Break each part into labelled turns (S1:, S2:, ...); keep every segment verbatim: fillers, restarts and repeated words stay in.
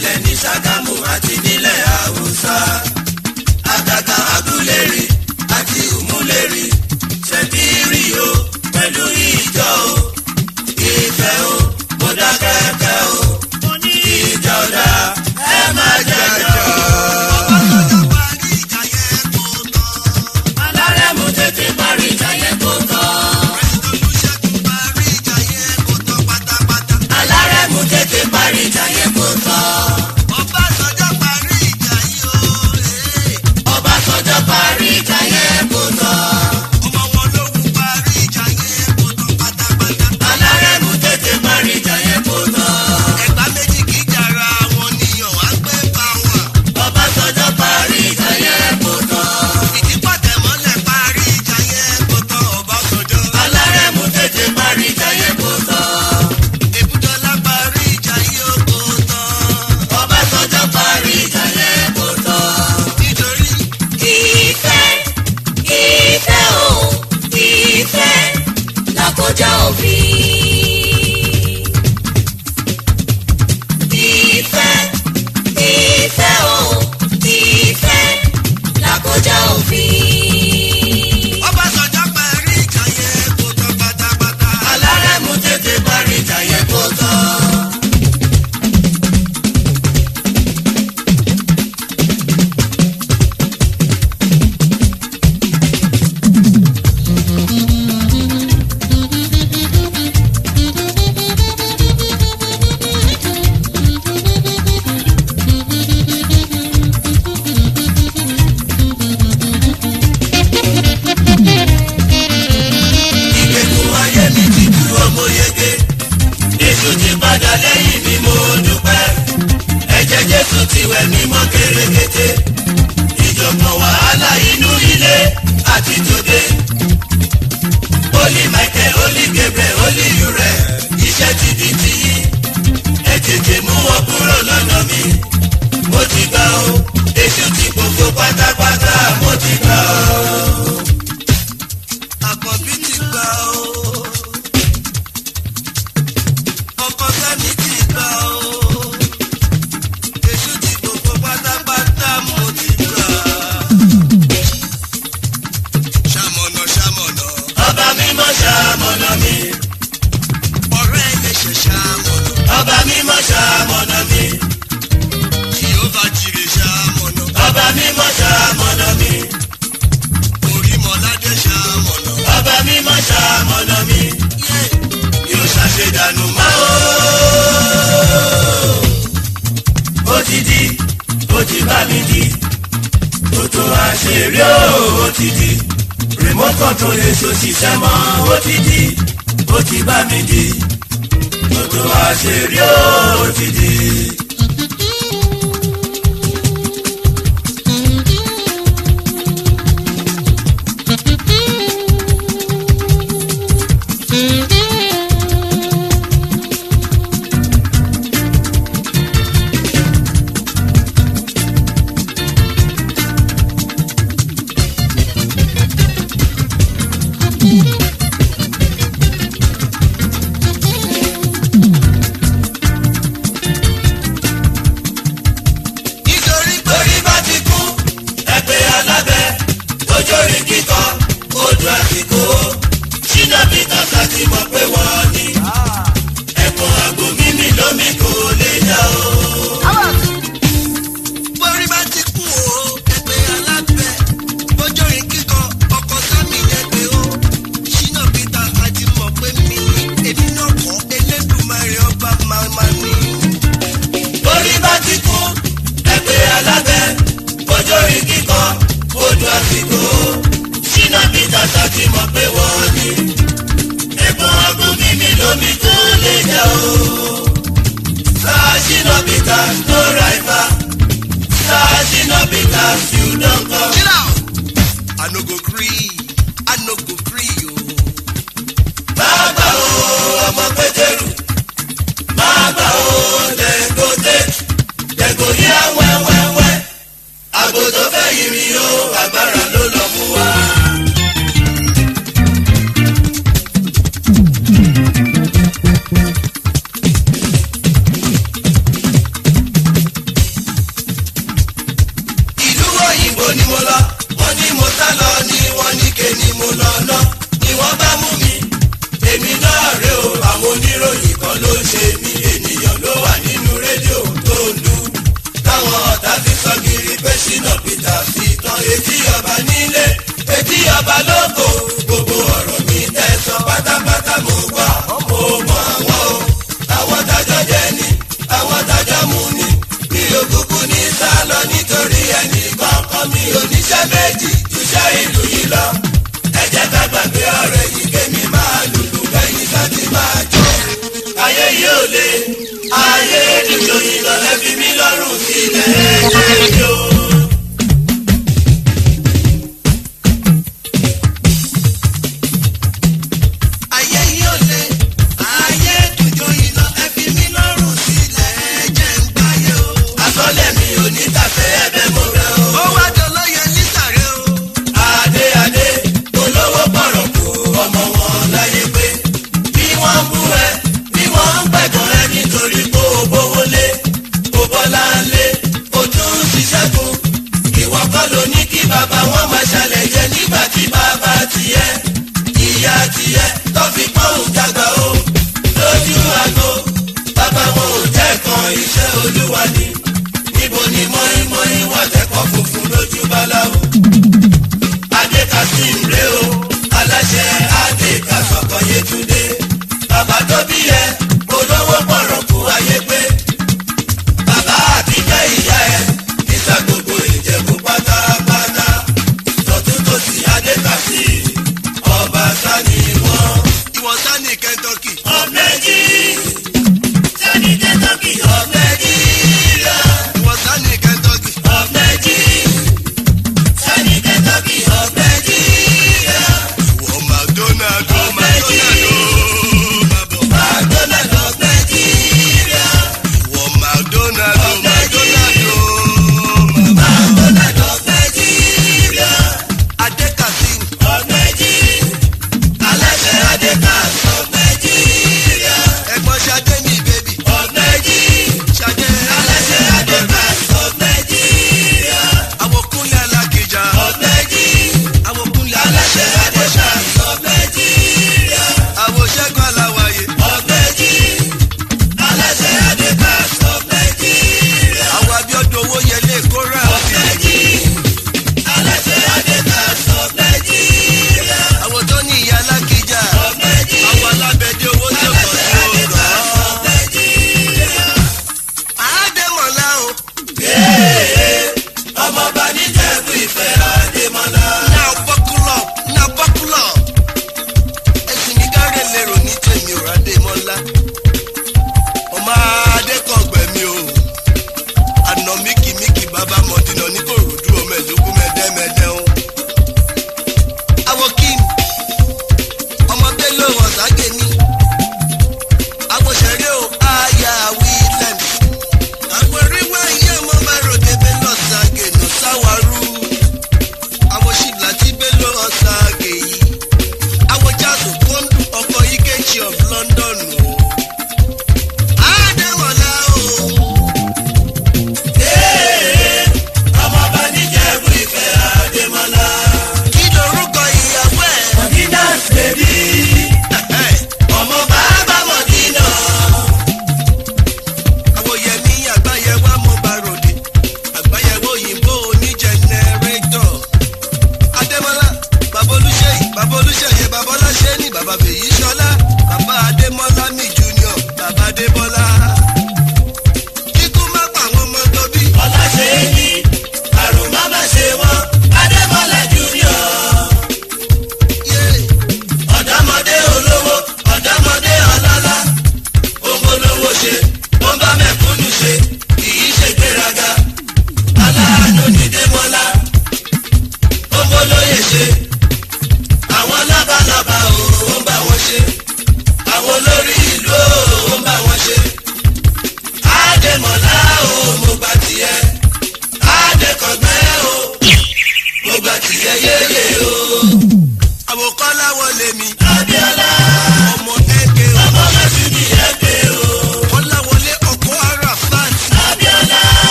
S1: ṣẹlẹ̀ ní Ṣàgámù àti nílẹ̀ Haúsá. Àgàgà Agúlérí àti Òmùlérí ṣẹ̀bírí o pẹ̀lú ìjọ o. Ìfẹ́ o mo dá kẹ́kẹ́ o. Ìjà ọ̀dà ẹ má jẹjọ́. Alárẹ̀mú tètè parí ìjà yẹn kó tán. Alárẹ̀mú tètè parí ìjà yẹn kó tán.
S2: Ọbásanjọ́ parí ìjà yìí o.
S1: Ọbásanjọ́ parí ìjà yẹn kó tán.
S2: Ọmọ wọn ló wù parí ìjà yẹn kó tán pátápátá.
S1: Alárẹ̀mú tètè parí ìjà yẹn kó tán.
S2: Ẹ̀gbá méjì kì í jàra wọn níyàn wá gbé bá wọn.
S1: Ọbásanjọ́ parí ìjà yẹn kó tán.
S2: Ìdípọ̀tẹ̀ mọ́lẹ̀ parí ìjà yẹn kó tán Ọbásanjọ́.
S1: Alárẹ̀mú tètè parí ìjà yẹn kó tán.
S2: Èbúdọ́lá parí ìjà yìí ó kó tán.
S1: Ọbásanjọ́ parí ìjà yẹn kó tán.
S2: Nítorí
S1: Ìfẹ́, ìfẹ́ o, ìfẹ́ làkọjá òfin. Ìfẹ́, ìfẹ́ o, ìfẹ́ làkọjá òfin.
S2: Ọbásanjọ́ parí ìjà yẹn kó tán pátápátá.
S1: Alárẹ̀mú tètè parí ìjà yẹn kó tán. Ìgbèkùn ayé mi ti dúró mo yege. Jésù ti padà lẹ́yìn mi mo dúpẹ́. Ẹ̀jẹ̀ Jésù ti wẹ̀ mí mọ́ kérékété. Ìjọ̀gbọ̀n wàhálà inú ilé àti tòde. Holy Michael, Holy Gabriel, Holy Uriel, iṣẹ́ ti di tiyín. Ẹ tètè mú wọn kúrò lọ́nà mi. Mo ti gbà o, Jésù ti gbogbo pátápátá mo ti gbà o.
S2: Àkànbí ti gbà ó. Ọkọ Sani ti gbà ó. Èṣù ti gbogbo pátápátá mo ti gbà. Ṣamọ̀nà ṣamọ̀nà.
S1: Ọba mímọ́ ṣamọ̀nà mi.
S2: Ọ̀rẹ́ ẹlẹ́ṣẹ̀ ṣamọ̀nà.
S1: Ọba mímọ́ ṣamọ̀nà mi.
S2: Jèhófà jírè ṣamọ̀nà.
S1: Ọba mímọ́ ṣamọ̀nà mi.
S2: Orímọ̀ládé ṣamọ̀nà.
S1: Ọba mímọ́ ṣamọ̀nà mi. Yóò ṣàṣedànù mọ́ o. Ó ti di, ó ti bá mi di. Tòtò àṣírí o, ó ti di. Remote control èso ṣiṣẹ́ mọ́, ó ti di, ó ti bá mi di. Tòtò àṣírí o, ó ti di.
S2: Nítorí pé
S1: Torí bá ti kú, ẹgbẹ́ alábẹ́, ojórí kíkọ, odò àsìkò. Ṣínà Peters àti mọ̀ pé wọ́n ní. Ẹ̀kọ́ àgbo mímì lómi kò lè dá o.
S2: borí bá ti kú o, ẹgbẹ́ alábẹ́, bójórin kíkọ, ọkọ Sani ẹgbẹ́ o. Ṣínà Peter àti mọ̀ pé mi, èmi náà kọ́ Elédùmarè ọba màmá ni.
S1: Torí bá ti kú, ẹgbẹ́ alábẹ́, ojórí kíkọ, odò àsìkò. Ṣínà Peters àti mọ̀ pé wọ́n ní. Ẹ̀kọ́ àgbo mímì lómi kò lè dá o. Sir Ṣínà Peters no rival. Sir Ṣínà Peters you don come.
S2: Chill out. I no go gree, I no go gree o.
S1: Bàbá o ọmọ Pétérù, bàbá o dẹ̀gò tètè, dẹ̀gò yá wẹ́wẹ́wẹ́. Àgbo tó fẹ́ yìí mi o, agbára ló lọ mú wa. ò lè ayé nítorí lọ ẹ fi mí lọ́rùn sílẹ̀ ẹ̀jẹ̀ mi o.
S2: ayé yìí ò lè ayé nítorí lọ ẹ fi mí lọ́rùn sílẹ̀ ẹ̀jẹ̀ ń gbáyé o.
S1: àtọ́lẹ̀ mi ò ní tàfẹ́ ẹ̀bẹ̀ mo rẹ̀ o.
S2: ó wá dolóye nísàrẹ́ o.
S1: adé adé olówó pọ̀rọ̀ kù ọmọ wọn láyé pé bí wọ́n ń bú ẹ bí wọ́n ń pẹ̀gàn ẹ nítorí kó o bówó lé o bọ́lá ń lé o tún ń ṣiṣẹ́ kún ìwọ kọ́ ló ní kí bàbá wọn máa ṣàlẹ̀ jẹ nígbà tí bàbá tiẹ̀ ìyá tiẹ̀ tó fi pọ́ùn dàgbà o lójú àgbo bàbá wọn ò jẹ́ kan iṣẹ́ olúwa ni níbo ni mọ́ínmọ́ín wọ́n tẹ̀kọ́ funfun lójú báláwo. adé kasim rè o aláṣẹ adé kasọkọ Yétúndé bàbá tó bí ẹ olówó pọ̀rọ̀ kú ayé pé bàbá àbíkẹ́ ìyá ẹ níta gbogbo Ìjẹ̀bú pátápátá lọ́tún tó sì adé kasim ọba sani wọn.
S2: ìwọ sani Kentucky.
S1: ọ̀bẹ́jì sani Kentucky ọ̀bẹ́jì.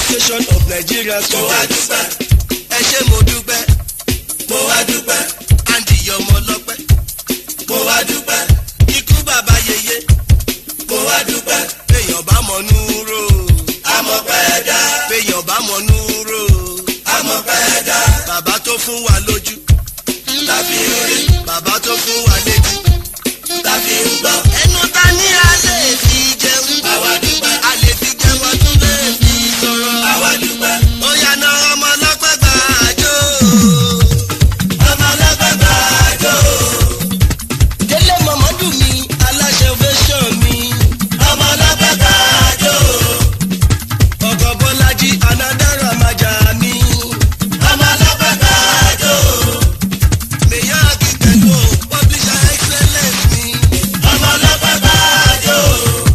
S2: association of Nigeria
S1: mo wá dúpẹ́
S2: ẹ ṣé mo dúpẹ́
S1: mo wá dúpẹ́
S2: Andy ọmọ ọlọ́pẹ́
S1: mo wá dúpẹ́
S2: ikú bàbá yeye
S1: mo wá dúpẹ́
S2: èèyàn bá mọ̀ núró
S1: amọ̀pẹ́ dá
S2: èèyàn bá mọ̀ núró
S1: amọ̀pẹ́ dá
S2: bàbá tó fún wa lójú
S1: tàbí orí
S2: bàbá tó fún wa létí
S1: tàbí ń gbọ́
S2: ẹnu ta ní a lè fi jẹun
S1: àwa dúpẹ́
S2: a lè fi jẹun a tún lè fi sọ̀rọ̀
S1: àwa dúpẹ́
S2: ó yá ná ọmọ ọlọ́pẹ́ gbà àjò
S1: ọmọ ọlọ́pẹ́ gbà àjò
S2: délé mọ̀mọ́dù mi aláṣẹ ovation mi
S1: ọmọ ọlọ́pẹ́ gbà àjò
S2: ọkọ̀ bọ́lájí anadara májà mi
S1: ọmọ ọlọ́pẹ́ gbà àjò
S2: mèyá akíkẹ́kọ̀ọ́ publisher excellence mi
S1: ọmọ ọlọ́pẹ́ gbà àjò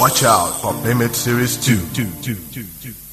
S3: Watch out for Playmate Series two. two, two, two, two.